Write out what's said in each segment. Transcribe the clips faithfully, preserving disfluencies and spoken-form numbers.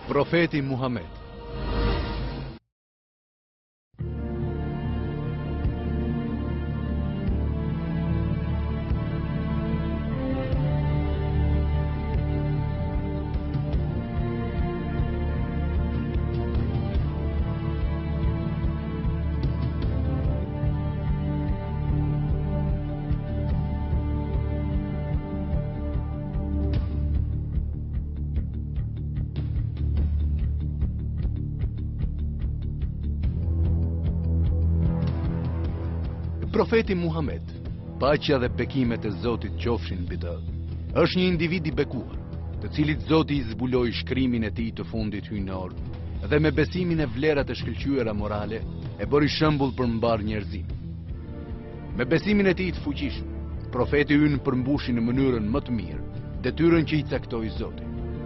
Profeti Muhammed. Profeti Muhammed, paqja dhe bekimet e Zotit qofshin mbi të, është një individ i bekuar, të cilit Zoti i zbuloi shkrimin e tij të fundit hyjnor dhe me besimin e vlerat e shkëlqyera morale e bëri shembull për mbar njerëzimin. Me besimin e tij të fuqishëm, profeti ynë përmbushi në mënyrën më të mirë detyrën që i caktoi Zoti.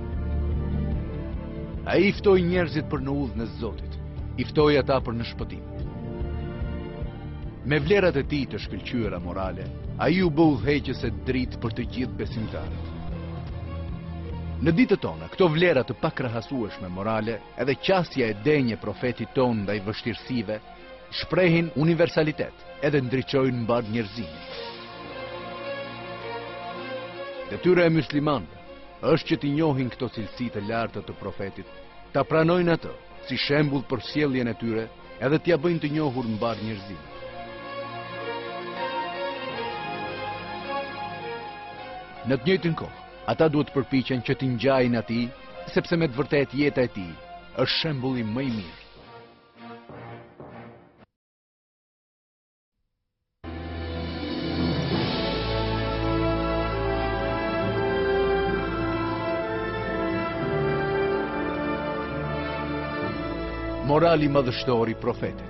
Ai i ftoi njerëzit për në udhën e Zotit, i ftoi ata për në shpëtim. Me vlerat e tij të shkëlqyera morale, ai u bë udhëheqës e dritë për të gjithë besimtarët. Në ditët tona, këto vlera të pakrahasueshme morale, edhe qasja e denjë e profetit ton ndaj vështirësive, shprehin universalitet edhe ndriçojnë mbar njerëzimin. Detyra e muslimanëve është që t'i njohin këto cilësi të larta të profetit, ta pranojnë atë si shembull për sjelljen e tyre, edhe t'ia bëjnë të njohur mbar njerëzimin. Në të njëjtën kohë, ata duhet të përpiqen që t'i ngjajnë atij, sepse me të vërtetë jeta e tij është shembulli më i mirë. Morali madhështor i profetit.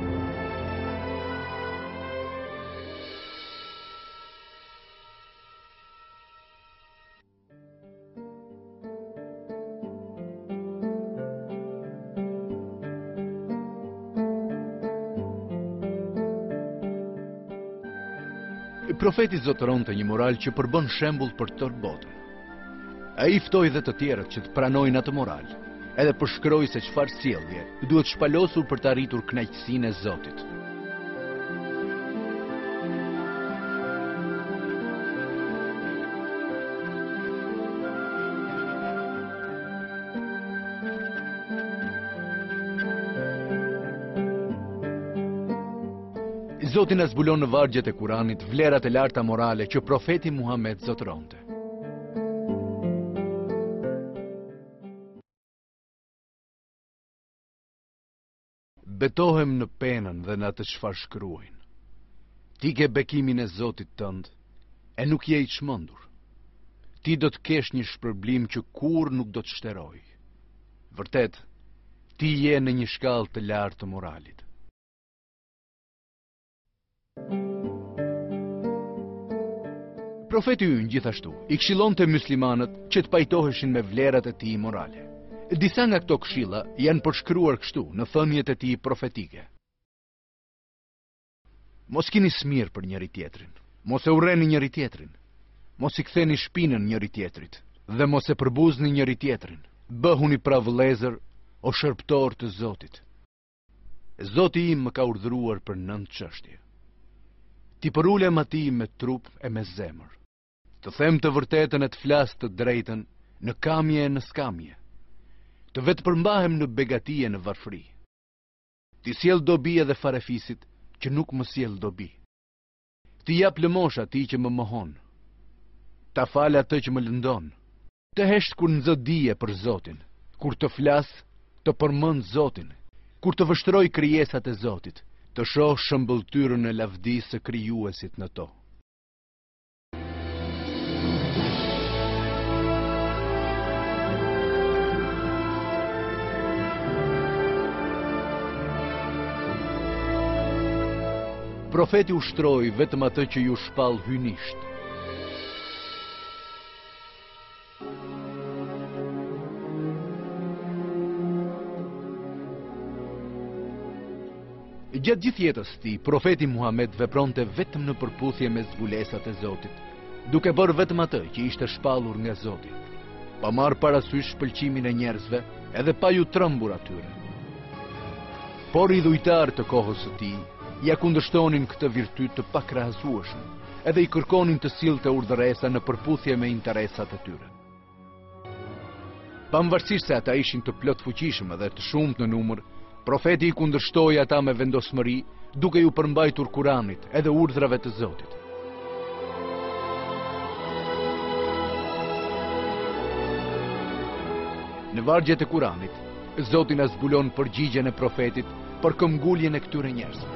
Profeti zotëronte një moral që përbën shembull për tërë botën. Ai ftoi dhe të tjerët që të pranojnë atë moral, edhe përshkroi se çfarë sjellje duhet shpalosur për të arritur kënaqësinë e Zotit. Zoti na zbulon në vargjet e Kuranit vlerat e larta morale që profeti Muhammed zotëronte. Betohem në penën dhe në atë çfarë shkruajnë. Ti ke bekimin e Zotit tënd e nuk je i çmendur. Ti do të kesh një shpërblim që kur nuk do të shteroj. Vërtet, ti je në një shkallë të lartë të moralit. Profeti ynë gjithashtu i këshillonte muslimanët që të pajtoheshin me vlerat e tij morale. Disa nga këto këshilla janë përshkruar kështu në thënjet e tij profetike. Mos kini smir për njëri tjetrin, mos e urreni njëri tjetrin, mos i ktheni shpinën njëri tjetrit dhe mos e përbuzni njëri tjetrin. Bëhuni pra vëllezër o shërptor të Zotit. Zoti im më ka urdhëruar për nënt çështje. Ti përulem atij me trup e me zemër. Të them të vërtetën e të flas të drejtën në kamje e në skamje. Të vetë përmbahem në begati e në varfëri. Ti sjell dobi edhe farefisit që nuk më sjell dobi. Ti jap lëmosh atij që më mohon. Ta fal atë që më lëndon. Të hesht kur nxo dije për Zotin, kur të flas, të përmend Zotin, kur të vështroj krijesat e Zotit, të shoh shëmbëltyrën e lavdisë së krijuesit në to. Profeti ushtroi vetëm atë që ju shpall hynisht. Gjatë gjithë jetës ti, profeti Muhammed vepronte vetëm në përputhje me zbulesat e Zotit, duke bërë vetëm atë që ishte shpallur nga Zoti, pa marrë parasysh pëlqimin e njerëzve edhe pa ju trembur atyre. Por i dhujtar të kohës së tij ja kundërshtonin këtë virtyt të pakrahasueshëm, edhe i kërkonin të sillte urdhëresa në përputhje me interesat e tyre. Pavarësisht se ata ishin të plot fuqishëm dhe të shumtë në numër, profeti i kundërshtoi ata me vendosmëri, duke ju përmbajtur Kuranit edhe urdhrave të Zotit. Në vargjet e Kuranit, Zoti na zbulon përgjigjen e profetit për këmbguljen e këtyre njerëzve.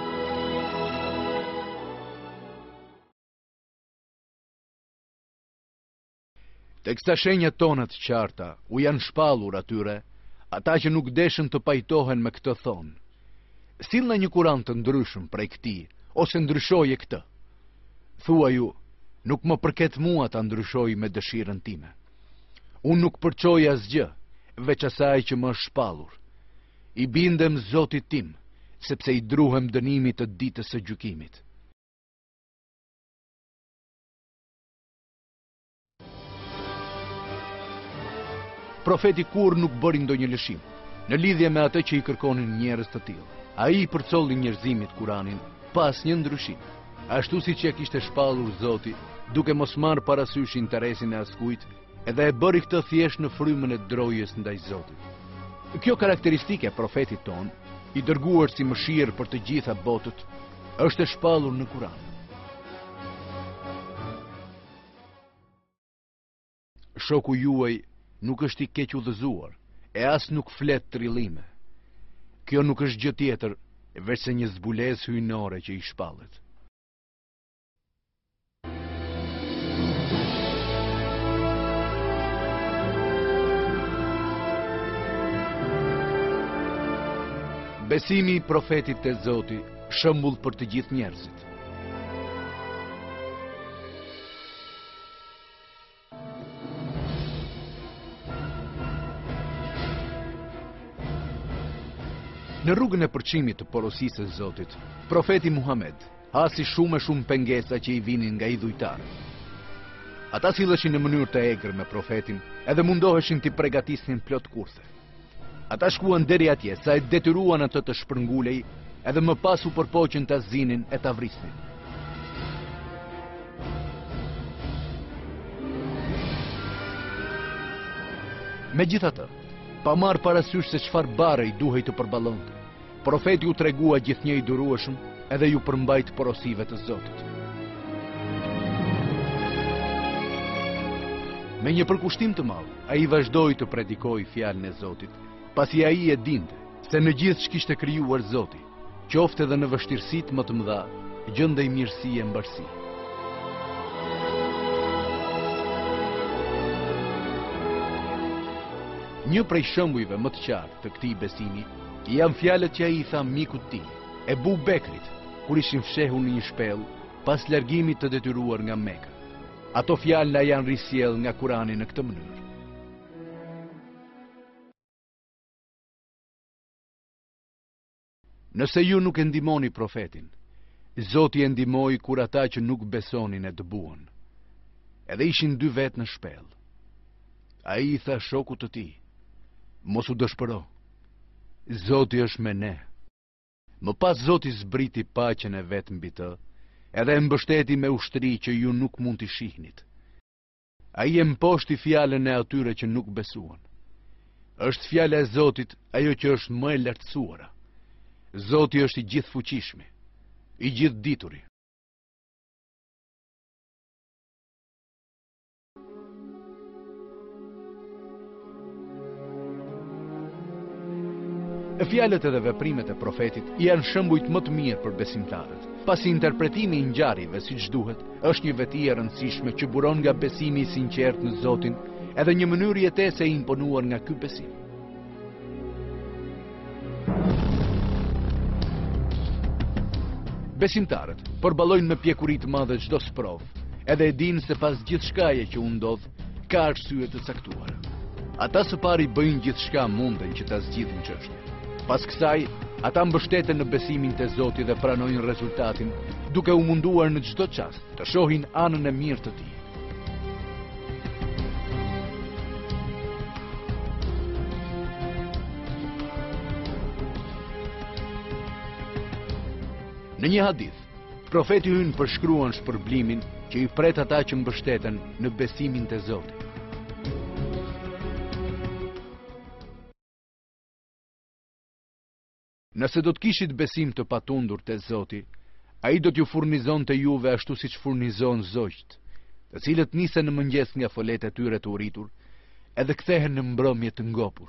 Teksta shenjat tona të qarta u janë shpallur atyre, ata që nuk deshën të pajtohen me këtë thonë: "Sillna një Kuran të ndryshëm prej këtij, ose ndryshoje këtë." Thua ju: "Nuk më përket mua ta ndryshoj me dëshirën time. Unë nuk përçoj asgjë, veç asaj që më është shpallur. I bindem Zotit tim, sepse i druhem dënimit të ditës së gjykimit." Profeti kur nuk bëri ndonjë lëshim në lidhje me atë që i kërkonin njerëz të tillë. Ai i përcolli njerëzimit Kuranin pa asnjë ndryshim, ashtu siç ja kishte shpallur Zoti, duke mos marrë parasysh interesin e askujt, edhe e bëri këtë thjesht në frymën e drojës ndaj Zotit. Kjo karakteristike e profetit ton, i dërguar si mëshirë për të gjitha botët, është e shpallur në Kuran. Shoku juaj nuk është i keq udhëzuar, e as nuk flet trillime. Kjo nuk është gjë tjetër veç se një zbulesë hyjnore që i shpallet. Besimi i profetit te Zoti, shembull për të gjithë njerëzit. Në rrugën e përçimit të porosisë së Zotit, profeti Muhammed hasi shumë e shumë pengesa që i vinin nga idhujtarët. Ata silleshin në mënyrë të egër me profetin, edhe mundoheshin t'i përgatisnin plot kurthe. Ata shkuan deri atje sa e detyruan atë të shpërngulej, edhe më pas u përpoqën ta zinin e ta vrisnin. Megjithatë, pa marrë parasysh se çfarë bare i duhej të përballonte, profeti u tregua gjithnjë i durueshëm edhe ju përmbajt porosive të Zotit. Me një përkushtim të madh, ai vazhdoi të predikojë fjalën e Zotit, pasi ai e dinte se në gjithë ç'kishte krijuar Zoti, qoftë edhe në vështirësitë më të mëdha, gjendej mirësi e mbarësi. Një prej shembujve më të qartë të këtij besimi janë fjalët që ai i tha mikut të tij, Ebu Bekrit, kur ishin fshehur në një shpellë pas largimit të detyruar nga Mekka. Ato fjalë na janë risjell nga Kurani në këtë mënyrë. Nëse ju nuk e ndihmoni profetin, Zoti e ndihmoi kur ata që nuk besonin e dëbuan. Edhe ishin dy vetë në shpellë. Ai i tha shokut të tij: "Mos u dëshpëro. Zoti është me ne." Më pas Zoti zbriti paqen e vet mbi të, edhe e mbështeti me ushtri që ju nuk mund t'i shihnit. Ai e mposhti fjalën e atyre që nuk besuan. Është fjala e Zotit ajo që është më e lartësuara. Zoti është i gjithfuqishmi, i gjithdituri. Fjalët edhe veprimet e profetit janë shembujt më të mirë për besimtarët, pasi interpretimi i ngjarjeve siç duhet është një veti e rëndësishme që buron nga besimi i sinqert në Zotin, edhe një mënyrë jetese e imponuar nga ky besim. Besimtarët përballojnë me pjekuri të madhe çdo sprovë, edhe e dinë se pas gjithçkaje që u ndodh, ka arsye të caktuara. Ata së pari bëjnë gjithçka munden që ta zgjidhin çështjen. Pas kësaj, ata mbështeten në besimin te Zoti dhe pranojnë rezultatin, duke u munduar në çdo çast të shohin anën e mirë të tij. Në një hadith, profeti ynë përshkruan shpërblimin që i pret ata që mbështeten në besimin te Zoti. Nëse do të kishit besim të patundur te Zoti, ai do t'ju furnizonte juve ashtu siç furnizon zogjt, të cilët nisen në mëngjes nga folet e tyre të uritur, edhe kthehen në mbrëmje të ngopur.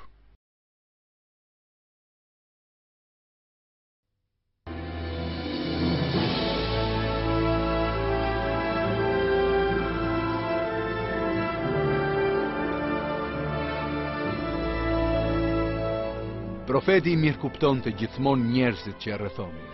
Profeti i mirë kupton të gjithmonë njerëzit që e rrethonin.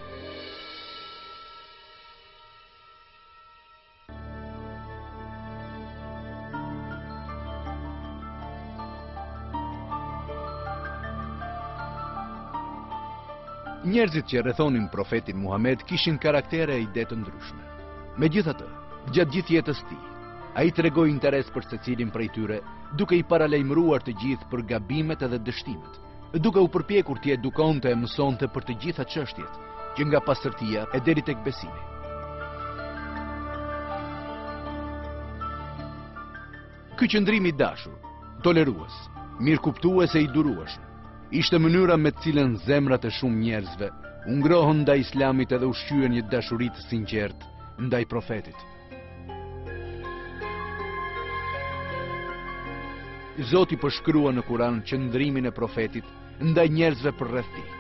Njerëzit që rrethonin profetin Muhammed kishin karaktere e ide të ndryshme. Megjithatë, gjatë gjithë jetës tij, ai tregoi interes për secilin prej tyre, duke i paralajmëruar të gjithë për gabimet edhe dështimet, duke u përpjekur t'i edukonte e mësonte për të gjitha çështjet, që nga pastërtia e deri tek besimi. Ky qëndrim i dashur, tolerues, mirëkuptues e i durueshëm, ishte mënyra me të cilën zemrat e shumë njerëzve u ngrohën ndaj Islamit edhe u shqyen një dashuri të sinqertë ndaj profetit. Zoti përshkrua në Kur'an qëndrimin e profetit ndaj njerëzve përreth tij.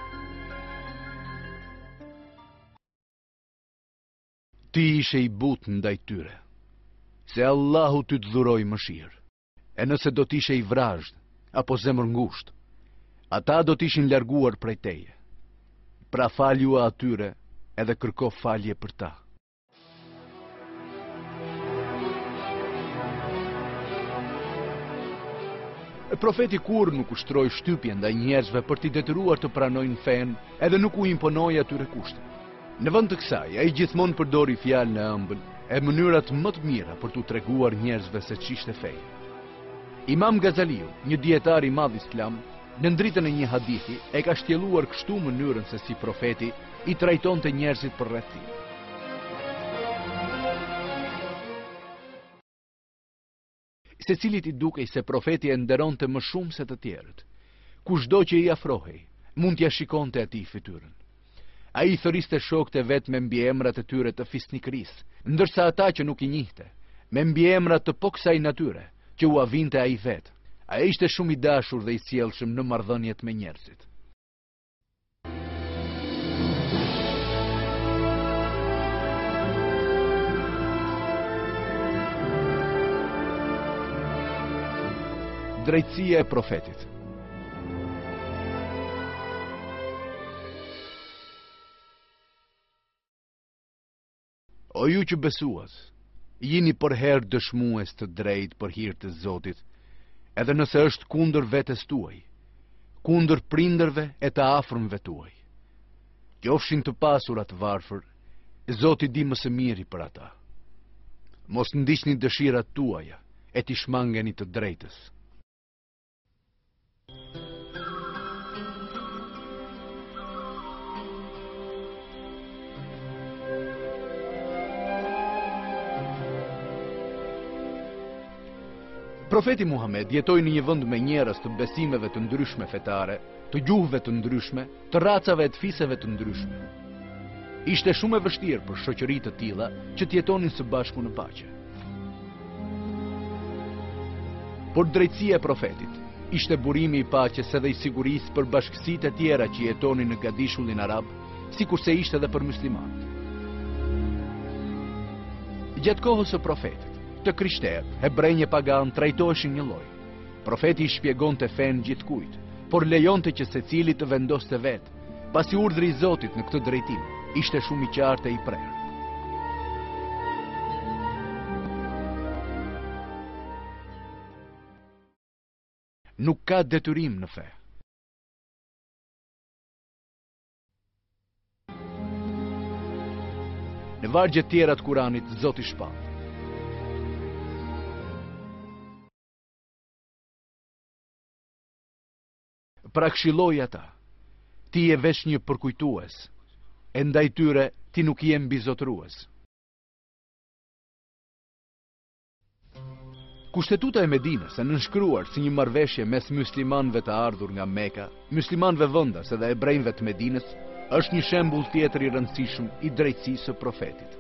Ti ishe i butë ndaj tyre, se Allahu ty të dhuroi mëshirë. E nëse do t'ishe i vrazhd apo zemër ngushtë, ata do t'ishin larguar prej teje. Pra falju atyre edhe kërko falje për ta. Profeti kur nuk ushtroi shtypje ndaj njerëzve për t'i detyruar të pranojnë fen, edhe nuk u imponoi atyre kushte. Në vend të kësaj, ai gjithmonë përdori fjalën e ëmbël e mënyrat më të mira për t'u treguar njerëzve se ç'ishte feja. Imam Gazaliu, një dietar i madh islam, në ndritën e një hadithi e ka shtjelluar kështu mënyrën se si profeti i trajtonte njerëzit përreth tij. Secilit i dukej se profeti e nderonte më shumë se të tjerët. Kushdo që i afrohej, mund t'ja shikonte atij fytyrën. Ai i thëriste shokët e vet me mbiemrat e tyre të fisnikërisë, ndërsa ata që nuk i njihte, me mbiemra të po kësaj natyre, që u avinte ai vet. Ai ishte shumë i dashur dhe i sjellshëm në marrëdhëniet me njerëzit. Drejtësia e profetit. O ju që besuat, jini përherë dëshmues të drejtë për hir të Zotit, edhe nëse është kundër vetes tuaj, kundër prindërve e të afërmve tuaj. Qofshin të pasurat varfër, Zoti di më së miri për ata. Mos ndiqni dëshirat tuaja e t'i shmangeni të drejtës. Profeti Muhammed jetoi në një vend me njerëz të besimeve të ndryshme fetare, të gjuhëve të ndryshme, të racave e të fiseve të ndryshme. Ishte shumë e vështirë për shoqëri të tilla që të jetonin së bashku në paqe. Por drejtësia e profetit ishte burimi i paqes edhe i sigurisë për bashkësitë e tjera që jetonin në Gadishullin Arab, sikurse ishte edhe për muslimanët. Gjatë kohës së profetit, të krishterët, hebrejnë e pagan trajtoheshin një lloj. Profeti i shpjegonte fen gjithkujt, por lejonte që secili të vendoste vetë, pasi urdhri i Zotit në këtë drejtim ishte shumë i qartë e i prerë. Nuk ka detyrim në fe. Në vargje tjera të Kuranit, Zoti shpall: pra këshilloj ata, ti je veç një përkujtues, e ndaj tyre ti nuk je mbizotrues. Kushtetuta e Medinës, e nënshkruar si një marrëveshje mes muslimanëve të ardhur nga Meka, muslimanëve vendas edhe hebrejve të Medinës, është një shembull tjetër i rëndësishëm i drejtësisë së profetit.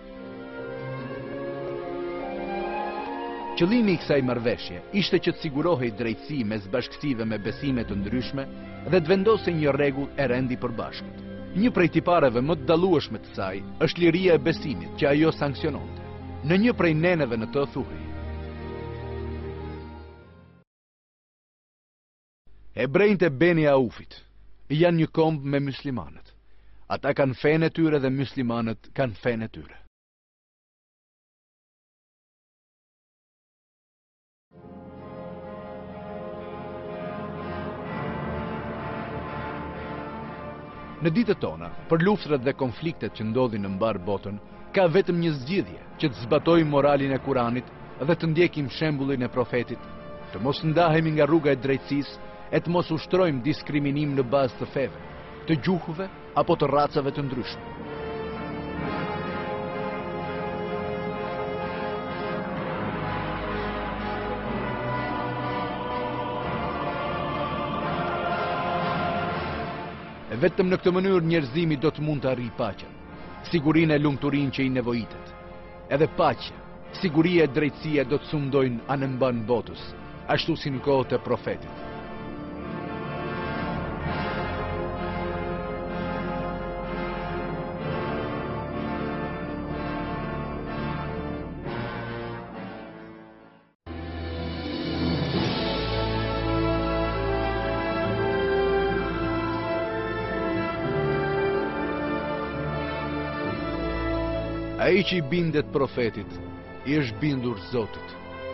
Qëllimi i kësaj marrëveshje ishte që të sigurohej drejtësi mes bashkësive me besime të ndryshme dhe të vendosej një rregull e rendi përbashkët. Një prej tipareve më të dallueshme të saj është liria e besimit që ajo sanksiononte. Në një prej neneve në të thuhej: Hebrejt e Beni Aufit janë një kombë me muslimanët. Ata kanë fenë e tyre dhe muslimanët kanë fenë e tyre. Në ditët tona, për luftrat dhe konfliktet që ndodhin në mbar botën, ka vetëm një zgjidhje, që të zbatojmë moralin e Kuranit dhe të ndjekim shembullin e profetit, të mos ndahemi nga rruga e drejtësisë e të mos ushtrojmë diskriminim në bazë të feve, të gjuhëve apo të racave të ndryshme. E vetëm në këtë mënyrë njerëzimi do të mund të arrijë paqen, sigurinë e lumturinë që i nevojitet. Edhe paqja, siguria e drejtësia do të sundojnë anë mban botës, ashtu si në kohët e profetit. Ai që i bindet profetit, i është bindur Zotit.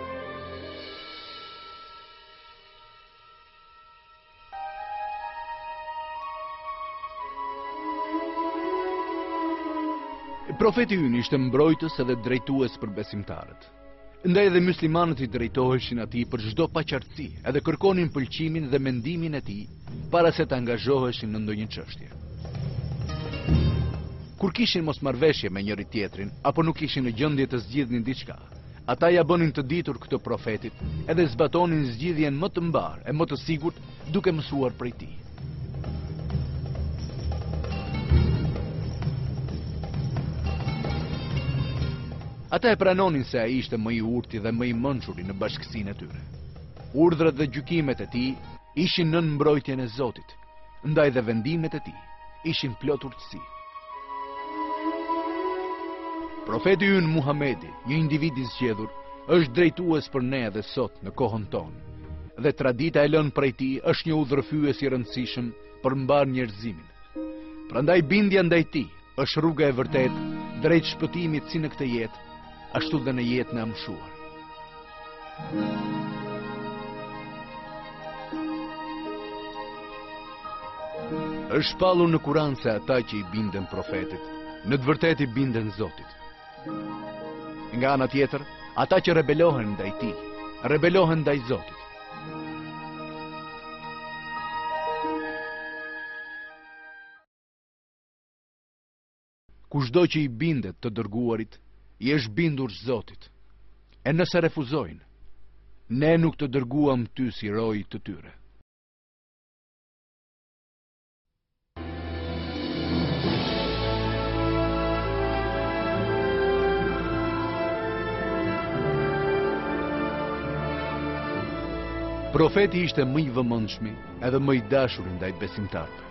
Profeti ynë ishte mbrojtës edhe drejtues për besimtarët. Ndaj edhe muslimanët i drejtoheshin atij për çdo paqartësi, edhe kërkonin pëlqimin dhe mendimin e tij para se të angazhoheshin në ndonjë çështje. Kur kishin mosmarrveshje me njëri tjetrin, apo nuk ishin në gjendje të zgjidhnin diçka, ata ja bënin të ditur këtë profetit, edhe zbatonin zgjidhjen më të mbar e më të sigurt duke mësuar prej tij. Ata e pranonin se ai ishte më i urti dhe më i mençuri në bashkësinë e tyre. Urdhrat dhe gjykimet e tij ishin nën mbrojtjen e Zotit, ndaj dhe vendimet e tij ishin plot urtësi. Profeti ynë Muhamedi, një individ i zgjedhur, është drejtues për ne edhe sot në kohën tonë, dhe tradita e lënë prej tij është një udhërfyes i rëndësishëm për mbar njerëzimin. Prandaj bindja ndaj tij është rruga e vërtetë drejt shpëtimit si në këtë jetë, ashtu dhe në jetën e mshuar. Është shpallur në Kur'an se ata që i binden profetit, në të vërtetë i binden Zotit. Nga ana tjetër, ata që rebelohen ndaj tij, rebelohen ndaj Zotit. Kushdo që i bindet të dërguarit, i është bindur Zotit. E nëse refuzojnë, ne nuk të dërguam ty si roj të tyre. Profeti ishte më i vëmendshëm edhe më i dashur ndaj besimtarëve.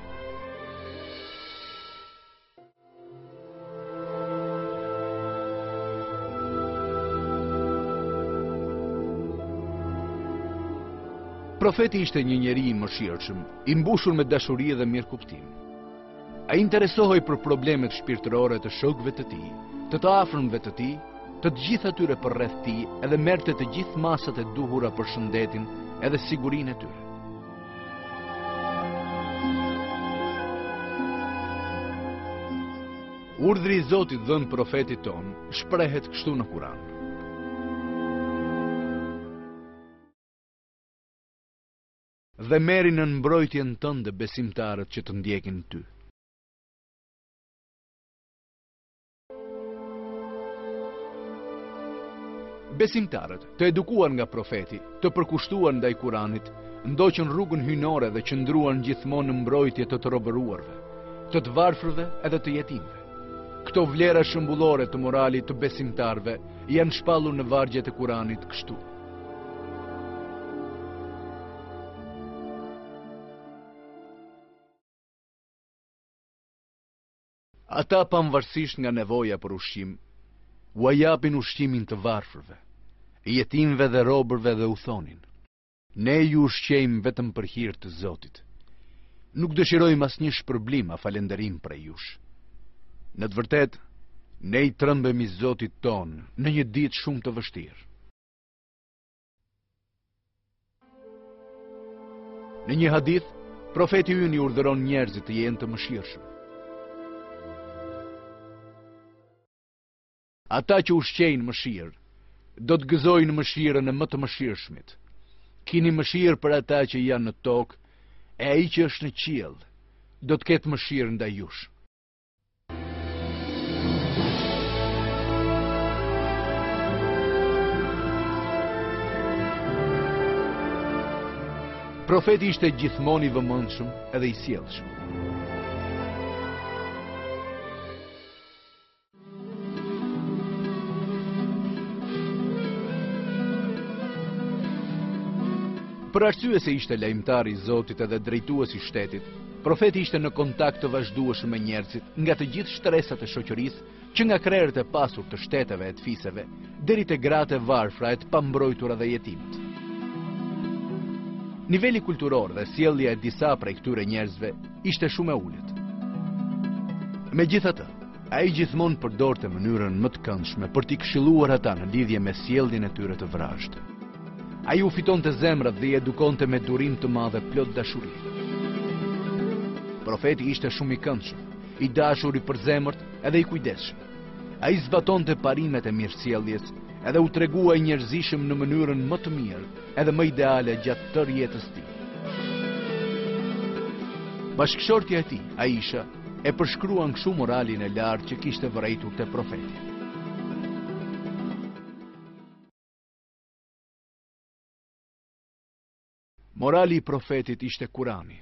Profeti ishte një njeri i mëshirshëm, i mbushur me dashuri dhe mirëkuptim. Ai interesohej për problemet shpirtërore të shokëve të tij, të të afërmëve të tij, të të gjithë atyre përreth tij, edhe merrte të gjithë masat e duhura për shëndetin edhe sigurinë e tyre. Urdhri i Zotit dhënë profetit ton shprehet kështu në Kur'an. Dhe merri në mbrojtjen tënde besimtarët që të ndjekin ty. Besimtarët, të edukuar nga profeti, të përkushtuar ndaj Kuranit, ndoqën rrugën hyjnore dhe qëndruan gjithmonë në mbrojtje të të robëruarve, të të varfërve edhe të jetimve. Këto vlera shëmbullore të moralit të besimtarve janë shpallur në vargjet e Kuranit kështu. Ata pavarësisht nga nevoja për ushqim, u japin ushqimin të varfërve, jetimve dhe robërve dhe u thonin: ne ju ushqejmë vetëm për hir të Zotit. Nuk dëshirojmë asnjë shpërblim a falënderim prej jush. Në të vërtetë, ne i trembemi Zotit ton në një ditë shumë të vështirë. Në një hadith, profeti ynë i urdhëron njerëzit të jenë të mëshirshëm. Ata që ushqejnë mëshirë, do të gëzojnë mëshirën e më të mëshirshmit. Kini mëshirë për ata që janë në tokë, e ai që është në qiell do të ketë mëshirë ndaj jush. Profeti ishte gjithmonë i vëmendshëm edhe i sjellshëm. Për arsye se ishte lajmëtar i Zotit edhe drejtues i shtetit, profeti ishte në kontakt të vazhdueshëm me njerëzit nga të gjithë shtresat e shoqërisë, që nga krerët e pasur të shteteve e të fiseve, deri te gratë e varfra e të pambrojtura dhe jetimët. Niveli kulturor dhe sjellja e disa prej këtyre njerëzve ishte shumë e ulët. Megjithatë, ai gjithmonë përdorte mënyrën më të këndshme për t'i këshilluar ata në lidhje me sjelljen e tyre të vrashtë. Ai u fitonte zemrat dhe i edukonte me durim të madh dhe plot dashuri. Profeti ishte shumë i këndshëm, i dashur i përzemërt edhe i kujdesshëm. Ai zbatonte parimet e mirësjelljes edhe u tregua i njerëzishëm në mënyrën më të mirë edhe më ideale gjatë tërë jetës së tij. Bashkëshortja e tij, Aisha, e përshkruan kështu moralin e lartë që kishte vërejtur te profeti. Morali i profetit ishte Kurani.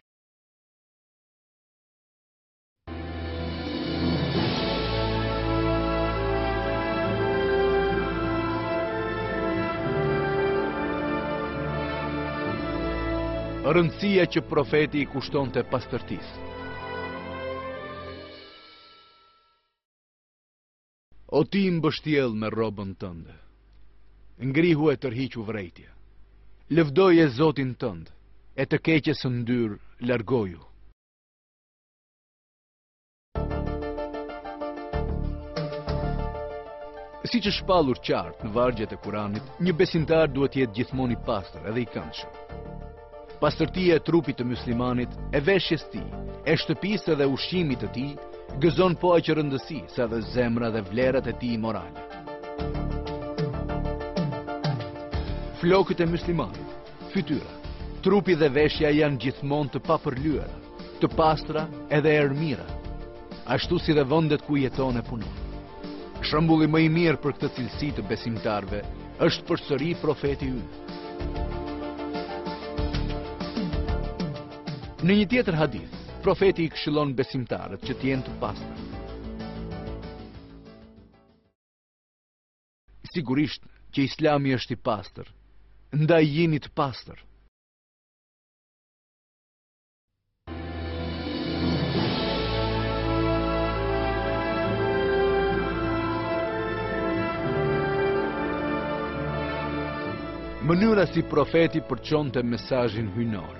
Rëndësia që profeti i kushtonte pastërtisë. O ti mbështjell me robën tënde, ngrihu e tërhiqu vërejtja. Lëvdoje Zotin tënd, e të keqes së ndyr largoju. Siç është shpallur qartë në vargjet e Kuranit, një besimtar duhet të jetë gjithmonë i pastër edhe i këndshëm. Pastërtia e trupit të muslimanit, e veshjes së tij, e shtëpisë dhe ushqimit të tij, gëzon po aq rëndësi sa dhe zemra dhe vlerat e tij morale. Flokët e muslimanit, fytyra, trupi dhe veshja janë gjithmonë të papërlyera, të pastra edhe ermira, ashtu si dhe vendet ku jeton e punon. Shembulli më i mirë për këtë cilësi të besimtarve është përsëri profeti ynë. Në një tjetër hadith, profeti i këshillon besimtarët që të jenë të pastër. Sigurisht që Islami është i pastër, ndaj jeni të pastër. Mënyra si profeti përçonte mesazhin hyjnor.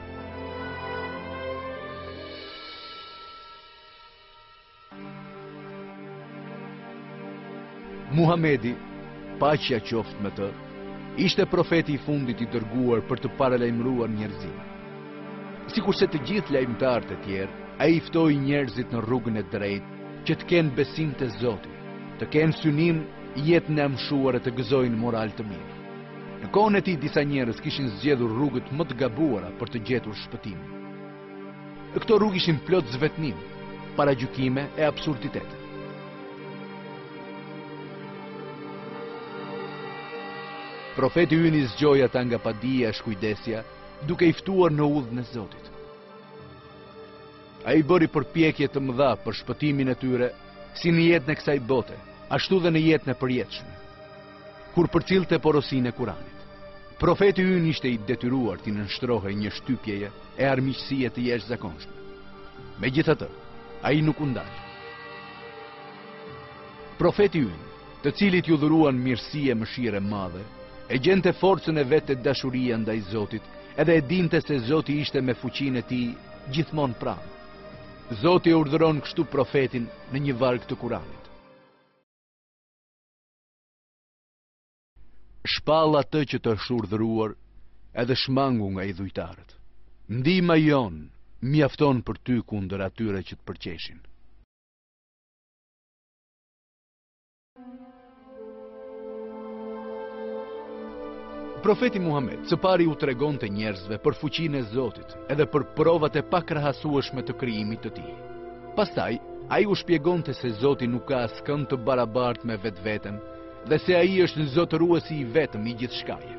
Muhamedi, paqja qoftë me të, ishte profeti i fundit i dërguar për të paralajmëruar njerëzimin. Sikurse të gjithë lajmëtarët e tjerë, ai i ftoi njerëzit në rrugën e drejtë që të kenë besim te Zoti, të kenë synim, jetën e mshuar e të gëzojnë moral të mirë. Në kohën e tij disa njerëz kishin zgjedhur rrugët më të gabuara për të gjetur shpëtimin. Këto rrugë ishin plot zvetnim, paragjykime e absurditet. Profeti ynë i zgjoi ata nga padia e shkujdesja, duke i ftuar në udhën e Zotit. Ai bëri përpjekje të mëdha për shpëtimin e tyre, si në jetën e kësaj bote, ashtu dhe në jetën e përjetshme, kur përcillte porosinë e Kuranit. Profeti ynë ishte i detyruar t'i nënshtrohej një shtypjeje e armiqësie të jashtëzakonshme. Megjithatë, ai nuk u ndal. Profeti ynë, të cilit ju dhuruan mirësi e mëshirë e madhe, e gjente forcën e vetë të dashuria ndaj Zotit, edhe e dinte se Zoti ishte me fuqinë e tij gjithmonë pranë. Zoti e urdhëron kështu profetin në një varg të Kuranit. Shpall atë që të është urdhëruar, edhe shmangu nga idhujtarët. Ndihma jon mjafton për ty kundër atyre që të përqeshin. Profeti Muhammed së pari u tregonte njerëzve për fuqinë e Zotit, edhe për provat e pakrahasueshme të krijimit të tij. Pastaj, ai u shpjegonte se Zoti nuk ka askënd të barabartë me vetveten, dhe se ai është zotëruesi i vetëm i gjithçkaje.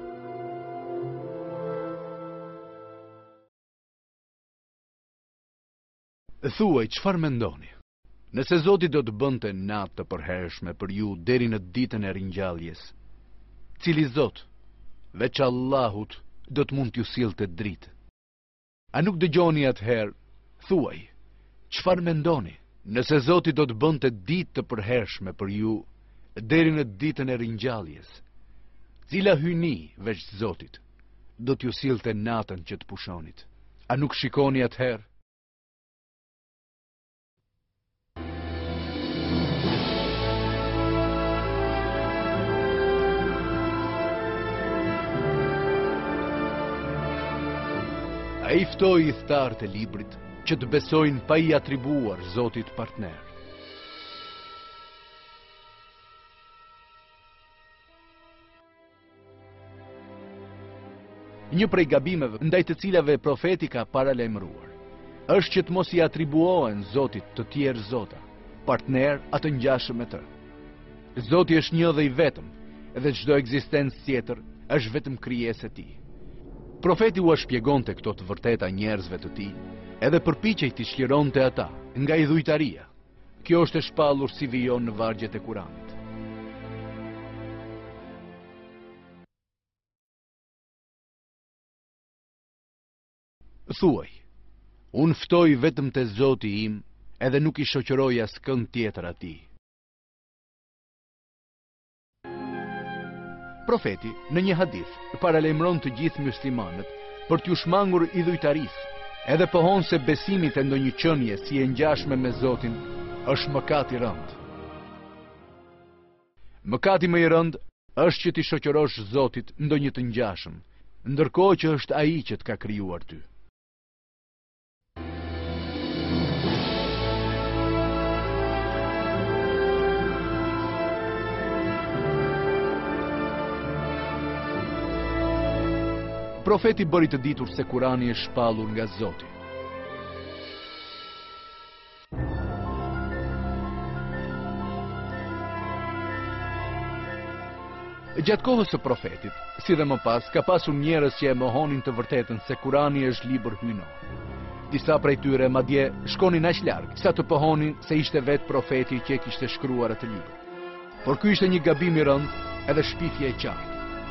Thuaj, çfarë mendoni? Nëse Zoti do të bënte natë të përhershme për ju deri në ditën e ringjalljes, cili Zot, veç Allahut, do të mund t'ju sillte dritë? A nuk dëgjoni atëherë? Thuaj, çfarë mendoni? Nëse Zoti do të bënte ditë të përhershme për ju deri në ditën e ringjalljes, cila hyni veç Zotit do t'ju sillte natën që të pushonit? A nuk shikoni atëherë? A i ftoi i thtarët e librit që të besojnë pa i atribuar Zotit partner. Një prej gabimeve ndaj të cilave profeti ka paralajmëruar është që të mos i atribuohen Zotit të tjerë zota, partner atë ngjashëm me të. Zoti është një dhe i vetëm, dhe çdo ekzistencë tjetër është vetëm krijesë e tij. Profeti u shpjegonte këto të vërteta njerëzve të tij, edhe përpiqej t'i shlironte ata nga idhujtaria. Kjo është e shpallur si vijon në vargjet e Kuranit. Thuaj, unë ftoj vetëm te Zoti im, edhe nuk i shoqëroj askënd tjetër atij. Profeti, në një hadith, paralajmëron të gjithë muslimanët për t'ju shmangur idhujtarisë, edhe pohon se besimit e ndonjë qenie si e ngjashme me Zotin është mëkat i rënd. Mëkati më i rënd është që t'i shoqërosh Zotit ndonjë të ngjashëm, ndërkohë që është ai që t'ka krijuar ty. Profeti bëri të ditur se Kurani është shpallur nga Zoti. Gjatë kohës së profetit, si dhe më pas, ka pasur njerëz që e mohonin të vërtetën se Kurani është libër hyjnor. Disa prej tyre madje shkonin aq larg sa të pohonin se ishte vetë profeti që e kishte shkruar atë libër. Por ky ishte një gabim i rënd edhe shpifje e qartë.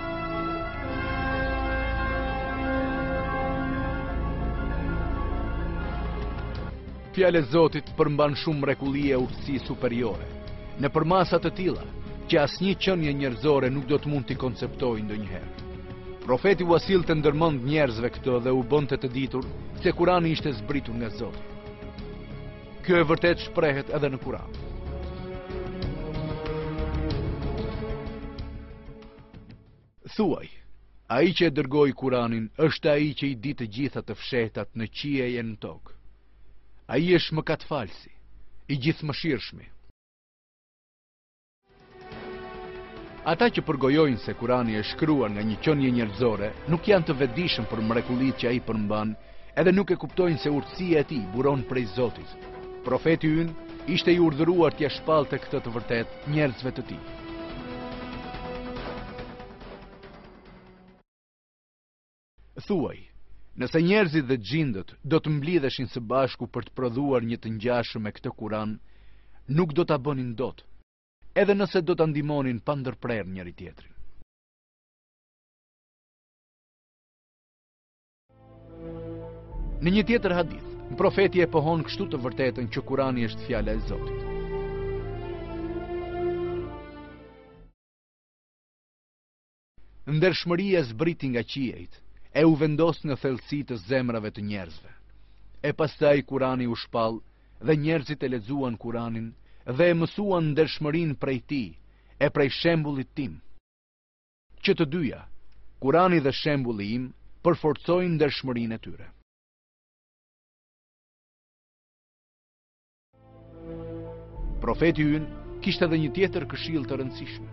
Fjala e Zotit përmban shumë mrekullie e urtësi superiore, në përmasa të tilla që asnjë qenie njerëzore nuk do të mund t'i konceptojë ndonjëherë. Profeti u sillte ndërmend njerëzve këtë dhe u bënte të ditur se Kurani ishte zbritur nga Zoti. Kjo e vërtet shprehet edhe në Kuran. Thuaj, ai që e dërgoi Kuranin është ai që i di të gjitha të fshehtat në qiej e në tokë. Ai është mëkatfalsi, i gjithëmëshirshmi. Ata që përgojojnë se Kurani është shkruar nga një qenie njerëzore nuk janë të vetëdijshëm për mrekullitë që ai përmban, edhe nuk e kuptojnë se urtësia e tij buron prej Zotit. Profeti ynë ishte i urdhëruar t'ia shpallte këtë të vërtet njerëzve të tij. Thuaj, nëse njerëzit dhe gjindët do të mblidheshin së bashku për të prodhuar një të ngjashëm me këtë Kuran, nuk do ta bënin dot, edhe nëse do ta ndihmonin pa ndërprerë njëri tjetrin. Në një tjetër hadith, profeti e pohon kështu të vërtetën që Kurani është fjala e Zotit. Ndershmëria zbriti nga qiejt, e u vendos në thellësi të zemrave të njerëzve. E pastaj Kurani u shpall dhe njerëzit e lexuan Kuranin dhe e mësuan ndershmërinë prej tij, e prej shembullit tim. Që të dyja, Kurani dhe shembulli im, përforcojnë ndershmërinë e tyre. Profeti ynë kishte edhe një tjetër këshill të rëndësishme.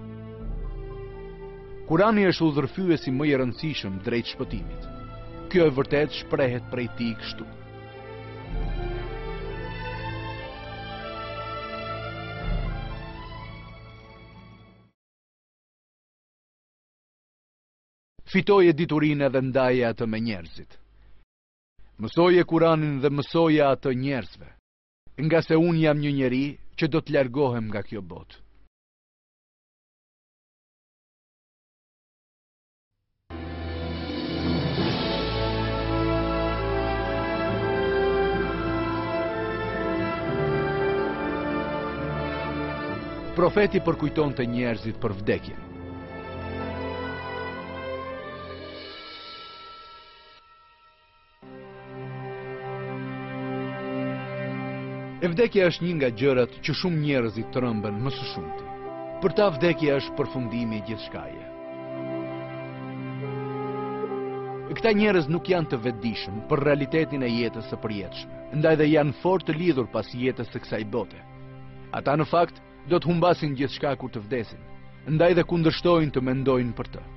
Kurani është udhërfyesi më i rëndësishëm drejt shpëtimit. Kjo e vërtet shprehet prej tij kështu. Fitoje diturinë dhe ndaje atë me njerëzit. Mësoje Kuranin dhe mësoje atë njerëzve, nga se unë jam një njeri që do të largohem nga kjo botë. Profeti përkujton të njerëzit për vdekjen. E vdekja është një nga gjërat që shumë njerëz i trëmben më së shumti. Për ta vdekja është përfundimi i gjithçkaje. Këta njerëz nuk janë të vetëdijshëm për realitetin e jetës së përjetshme, ndaj dhe janë fort të lidhur pas jetës së kësaj bote. Ata në fakt do të humbasin gjithçka kur të vdesin, ndaj dhe kundërshtojnë të mendojnë për të.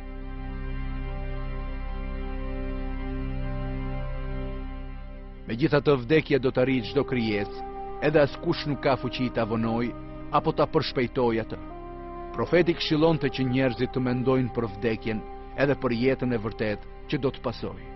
Megjithatë, vdekja do të arrijë çdo krijesë, edhe askush nuk ka fuqi ta vonojë apo ta përshpejtojë atë. Profeti këshillonte që njerëzit të mendojnë për vdekjen edhe për jetën e vërtetë që do të pasojë.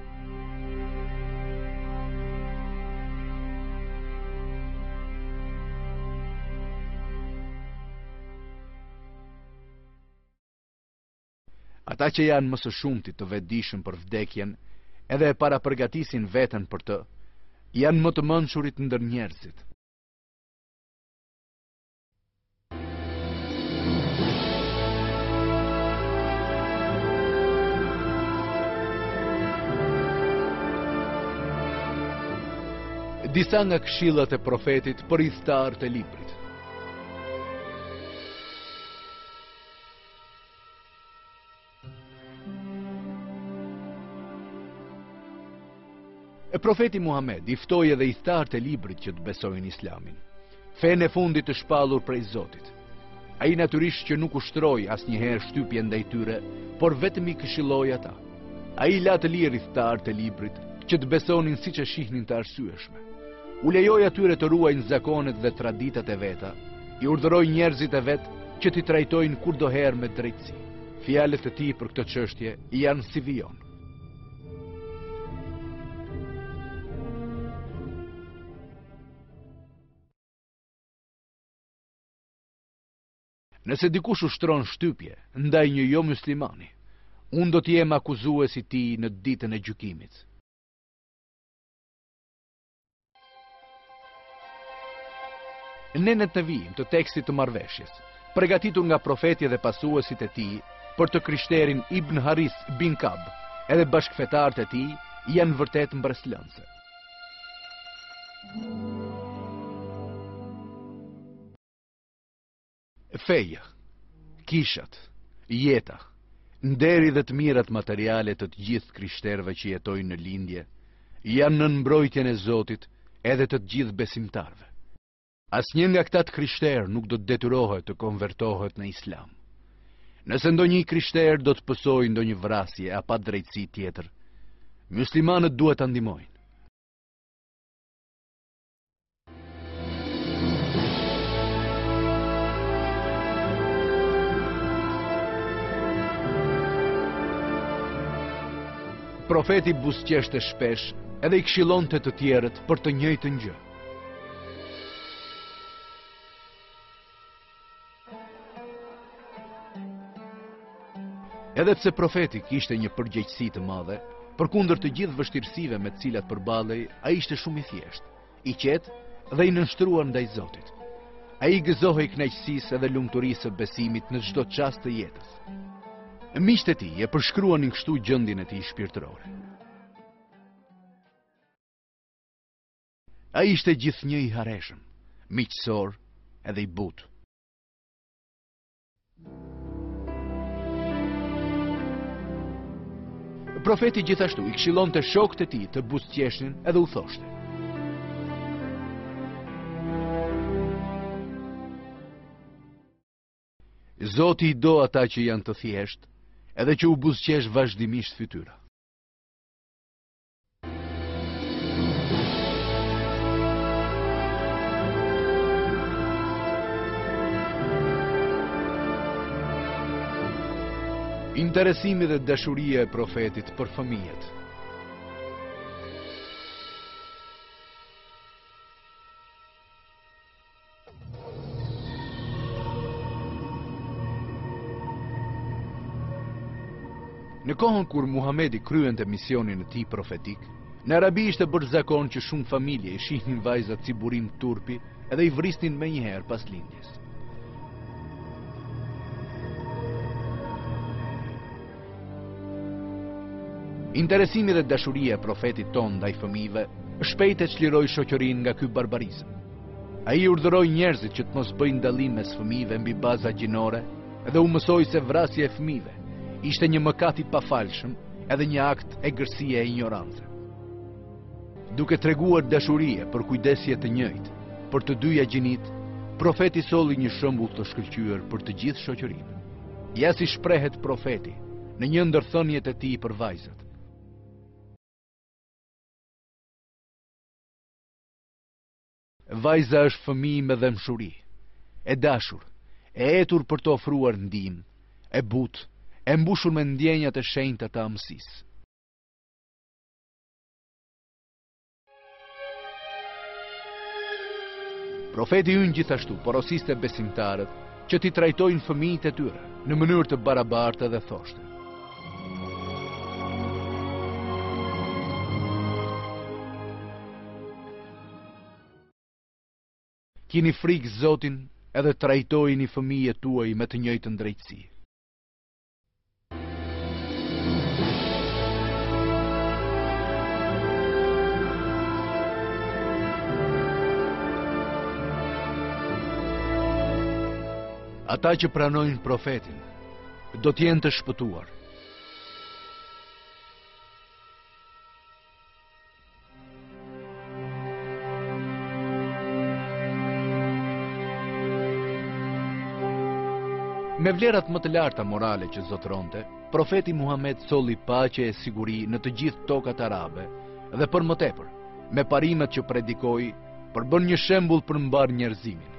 Ata që janë më së shumti të vetëdijshëm për vdekjen, edhe e parapërgatisin veten për të, janë më të mençurit ndër njerëzit. Disa nga këshillat e profetit për hidhtarët e librit. E profeti Muhammed i ftoi edhe hidhtarët e librit që të besojnë Islamin, fenë e fundit të shpallur prej Zotit. Ai natyrisht që nuk ushtroi asnjëherë shtypje ndaj tyre, por vetëm i këshilloi ata. Ai la të lirë hidhtarët e librit që të besonin siç e shihnin të arsyeshme. U lejoi atyre të ruajnë zakonet dhe traditat e veta, i urdhëroi njerëzit e vet që t'i trajtojnë kudoherë me drejtësi. Fjalët e tij për këtë çështje janë si vijon. Nëse dikush ushtron shtypje ndaj një jo muslimani, unë do t'jem akuzuesi i tij në ditën e gjykimit. Nenet në vijim të tekstit të marrëveshjes, përgatitur nga profeti dhe pasuesit e tij për të krishterin Ibn Haris bin Kab, edhe bashkëfetarët e tij janë vërtet mbreslënse. Feja, kishat, jeta, nderi dhe të mirat materiale të të gjithë krishterëve që jetojnë në lindje, janë në mbrojtjen e Zotit edhe të të gjithë besimtarve. Asnjë nga këta të krishterë nuk do të detyrohet të konvertohet në Islam. Nëse ndonjë krishter do të pësojë ndonjë vrasje apo drejtësi tjetër, muslimanët duhet ta ndihmojnë. Profeti buzëqeshte shpesh edhe i këshillonte të tjerët për të njëjtën gjë. Edhe pse profeti kishte një përgjegjësi të madhe, përkundër të gjithë vështirësive me të cilat përballej, ai ishte shumë i thjeshtë, i qetë dhe i nënshtruar ndaj Zotit. Ai gëzohej kënaqësisë edhe lumturisë së besimit në çdo çast të jetës. Miqtë e tij e përshkruanin kështu gjendjen e tij shpirtërore. Ai ishte gjithnjë i hareshëm, miqësor edhe i butë. Profeti gjithashtu i këshillonte shokët e tij të buzëqeshnin edhe u thoshte: Zoti i do ata që janë të thjeshtë, edhe që u buzëqesh vazhdimisht fytyra. Interesimi dhe dashuria e profetit për fëmijët. Në kohën kur Muhamedi kryente misionin e tij profetik, në Arabi ishte bërë zakon që shumë familje i shihnin vajzat si burim turpi edhe i vrisnin menjëherë pas lindjes. Interesimi dhe dashuria e profetit ton ndaj fëmijëve shpejt e çliroi shoqërinë nga ky barbarizëm. Ai urdhëroi njerëzit që të mos bëjnë dallim mes fëmijëve mbi baza gjinore dhe u mësoi se vrasja e fëmijëve ishte një mëkat i pafalshëm edhe një akt egërsie e ignorancë. Duke treguar dashuri për kujdesje të njëjtë për të dyja gjinit, profeti solli një shembull të shkëlqyer për të gjithë shoqërinë. Ja si shprehet profeti në një ndër thënjet e tij për vajzat. Vajza është fëmijë me dëmshuri, e dashur, e etur për të ofruar ndihmë, e butë, e mbushur me ndjenjat e shenjta të amësisë. Profeti ynë gjithashtu porosiste besimtarët që t'i trajtojnë fëmijët e tyre në mënyrë të barabartë dhe thoshte: Kini frikë Zotin edhe trajtojini fëmijët tuaj me të njëjtën drejtësi. Ata që pranojnë profetin do t'jenë të shpëtuar. Me vlerat më të larta morale që zotëronte, profeti Muhammed solli paqe e siguri në të gjithë tokat arabe dhe për më tepër, me parimet që predikoi, përbën një shembull për mbar njerëzimin.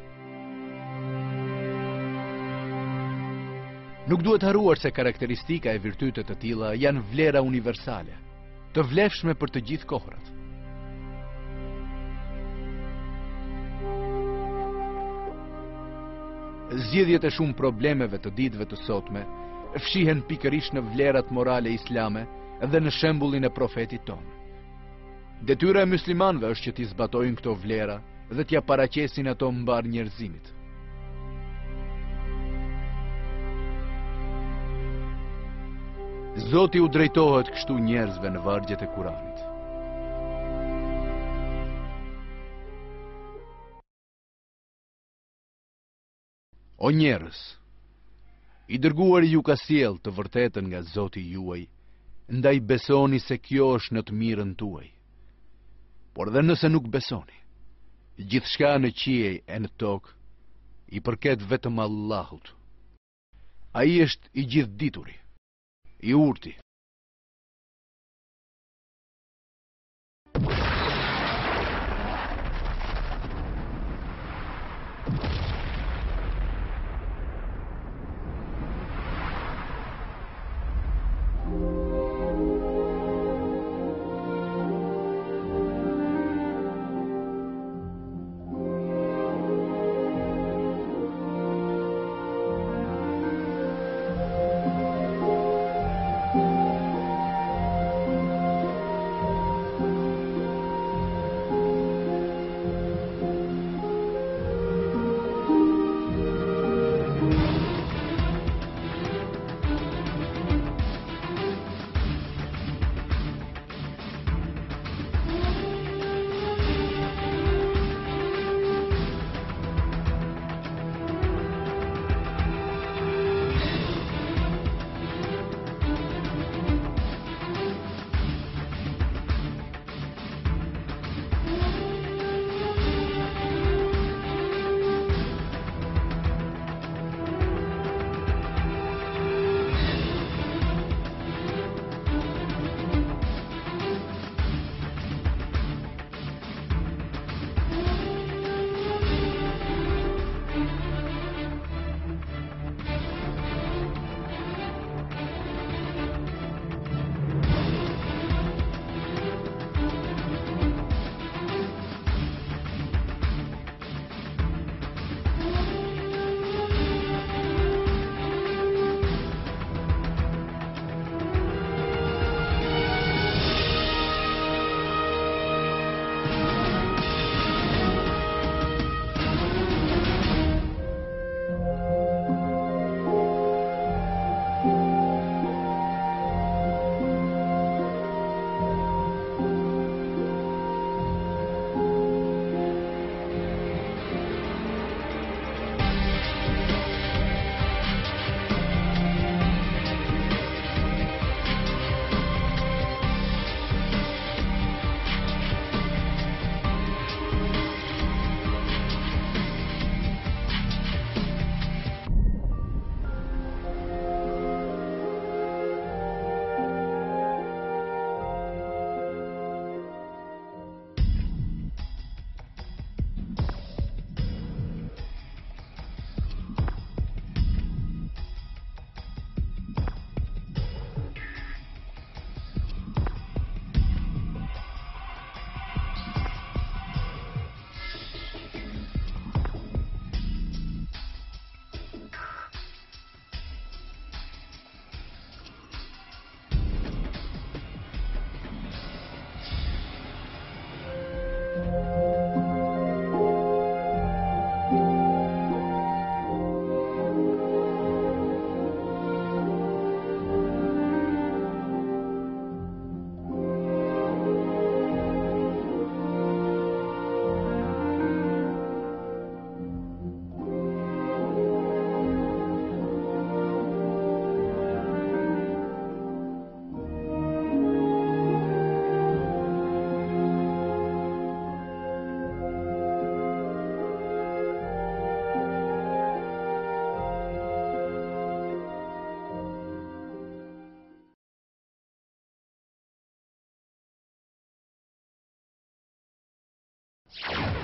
Nuk duhet haruar se karakteristika e virtytet të tilla janë vlera universale, të vlefshme për të gjithë kohrat. Zgjedhjet e shumë problemeve të ditëve të sotme fshihen pikërisht në vlerat morale islame dhe në shembullin e profetit ton. Detyra e muslimanëve është që t'i zbatojnë këto vlera dhe t'ja paraqesin ato mbar njerëzimit. Zoti u drejtohet kështu njerëzve në vargjet e Kuranit. O njerëz, i dërguari ju ka sjell të vërtetën nga Zoti juaj, ndaj besoni se kjo është në të mirën tuaj. Por dhe nëse nuk besoni, gjithçka në qiej e në tokë i përket vetëm Allahut. Ai është i gjithdituri, i urti. Thank you.